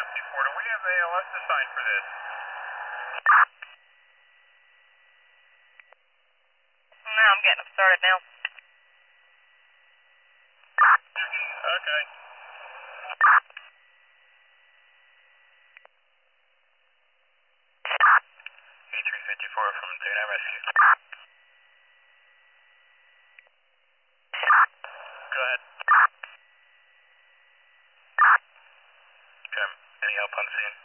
Porter, we have ALS assigned for this. No, I'm getting them started now. Okay. E354 from Dana Rescue. Go ahead. Okay. Any help on scene?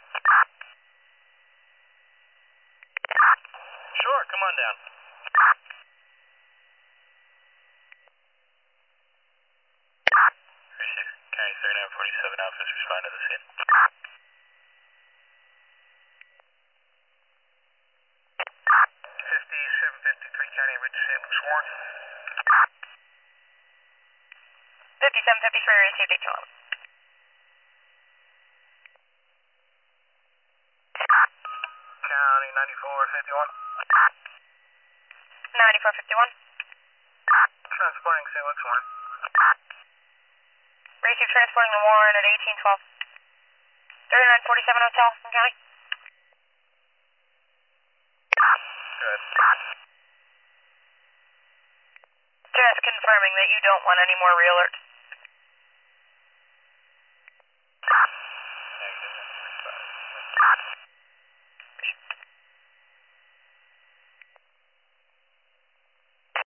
Sure, come on down. Receive. County 3947 officers respond to the scene. 5753 County, received sworn. 5753 received each one. County 9451. 9451. Transporting St. Luke's Warren. Received transporting the Warren at 1812. 3947 Hotel from County. Good. Just confirming that you don't want any more re-alerts.